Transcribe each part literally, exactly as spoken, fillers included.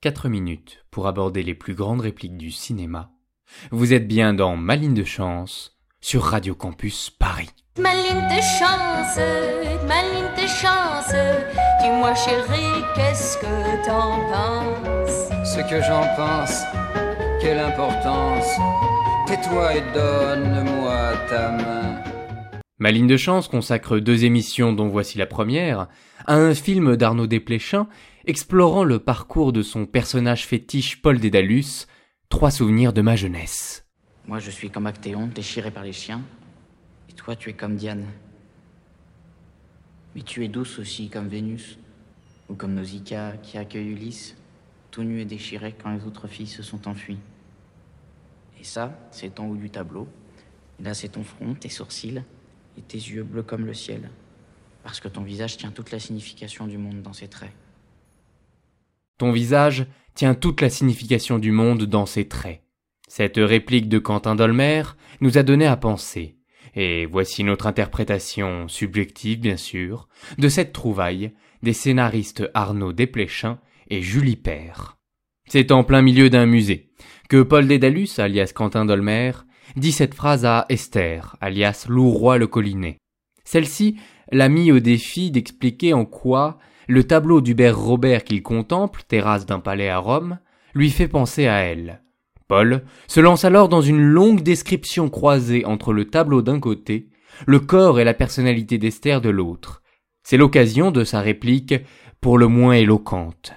quatre minutes pour aborder les plus grandes répliques du cinéma. Vous êtes bien dans Ma ligne de chance sur Radio Campus Paris. Ma ligne de chance, ma ligne de chance, dis-moi chérie, qu'est-ce que t'en penses? Ce que j'en pense, quelle importance, tais-toi et donne-moi ta main. Ma ligne de chance consacre deux émissions dont voici la première, à un film d'Arnaud Desplechin explorant le parcours de son personnage fétiche Paul Dédalus, Trois souvenirs de ma jeunesse. Moi je suis comme Actéon, déchiré par les chiens, et toi tu es comme Diane. Mais tu es douce aussi comme Vénus, ou comme Nausicaa qui accueille Ulysse, tout nu et déchiré quand les autres filles se sont enfuies. Et ça, c'est ton haut du tableau, et là c'est ton front, tes sourcils, et tes yeux bleus comme le ciel, parce que ton visage tient toute la signification du monde dans ses traits. Ton visage tient toute la signification du monde dans ses traits. Cette réplique de Quentin Dolmer nous a donné à penser, et voici notre interprétation subjective bien sûr, de cette trouvaille des scénaristes Arnaud Desplechin et Julie Père. C'est en plein milieu d'un musée que Paul Dédalus, alias Quentin Dolmer, dit cette phrase à Esther, alias Louroy le Collinet. Celle-ci l'a mis au défi d'expliquer en quoi le tableau d'Hubert Robert qu'il contemple, terrasse d'un palais à Rome, lui fait penser à elle. Paul se lance alors dans une longue description croisée entre le tableau d'un côté, le corps et la personnalité d'Esther de l'autre. C'est l'occasion de sa réplique pour le moins éloquente.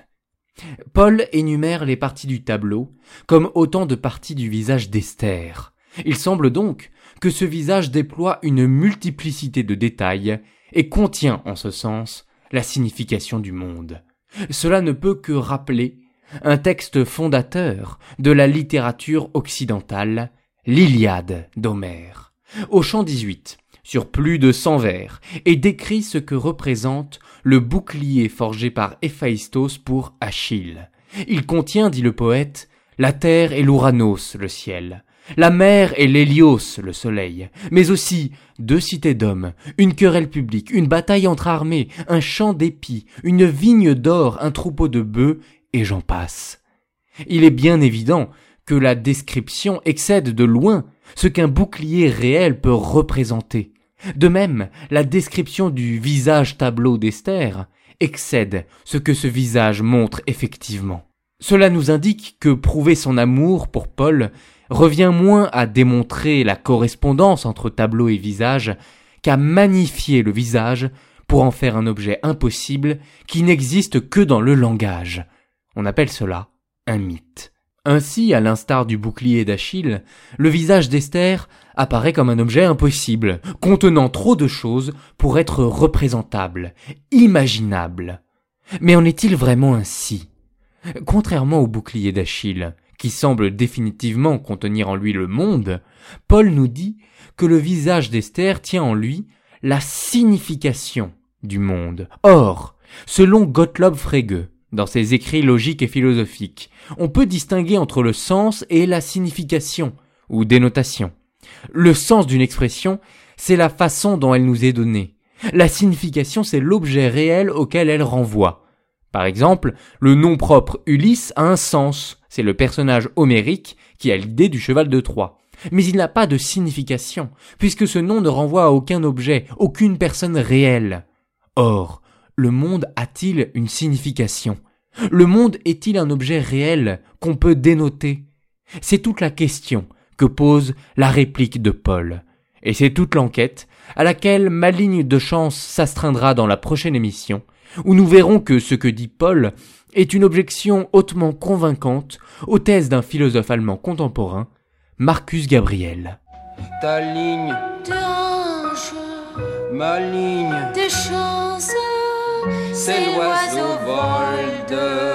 Paul énumère les parties du tableau comme autant de parties du visage d'Esther. Il semble donc que ce visage déploie une multiplicité de détails et contient en ce sens la signification du monde. Cela ne peut que rappeler un texte fondateur de la littérature occidentale, l'Iliade d'Homère. Au chant dix-huit, sur plus de cent vers, et décrit ce que représente le bouclier forgé par Héphaïstos pour Achille. Il contient, dit le poète, la terre et l'Ouranos, le ciel, la mer et l'Hélios, le soleil, mais aussi deux cités d'hommes, une querelle publique, une bataille entre armées, un champ d'épis, une vigne d'or, un troupeau de bœufs, et j'en passe. Il est bien évident que la description excède de loin ce qu'un bouclier réel peut représenter. De même, la description du visage tableau d'Esther excède ce que ce visage montre effectivement. Cela nous indique que prouver son amour pour Paul revient moins à démontrer la correspondance entre tableau et visage qu'à magnifier le visage pour en faire un objet impossible qui n'existe que dans le langage. On appelle cela un mythe. Ainsi, à l'instar du bouclier d'Achille, le visage d'Esther apparaît comme un objet impossible, contenant trop de choses pour être représentable, imaginable. Mais en est-il vraiment ainsi ? Contrairement au bouclier d'Achille, qui semble définitivement contenir en lui le monde, Paul nous dit que le visage d'Esther tient en lui la signification du monde. Or, selon Gottlob Frege, dans ses écrits logiques et philosophiques, on peut distinguer entre le sens et la signification, ou dénotation. Le sens d'une expression, c'est la façon dont elle nous est donnée. La signification, c'est l'objet réel auquel elle renvoie. Par exemple, le nom propre Ulysse a un sens, c'est le personnage homérique qui a l'idée du cheval de Troie. Mais il n'a pas de signification, puisque ce nom ne renvoie à aucun objet, aucune personne réelle. Or, le monde a-t-il une signification ? Le monde est-il un objet réel qu'on peut dénoter ? C'est toute la question que pose la réplique de Paul. Et c'est toute l'enquête à laquelle Ma ligne de chance s'astreindra dans la prochaine émission, où nous verrons que ce que dit Paul est une objection hautement convaincante aux thèses d'un philosophe allemand contemporain, Marcus Gabriel. Ta ligne De hanche, Ma ligne de chance, c'est l'oiseau vol de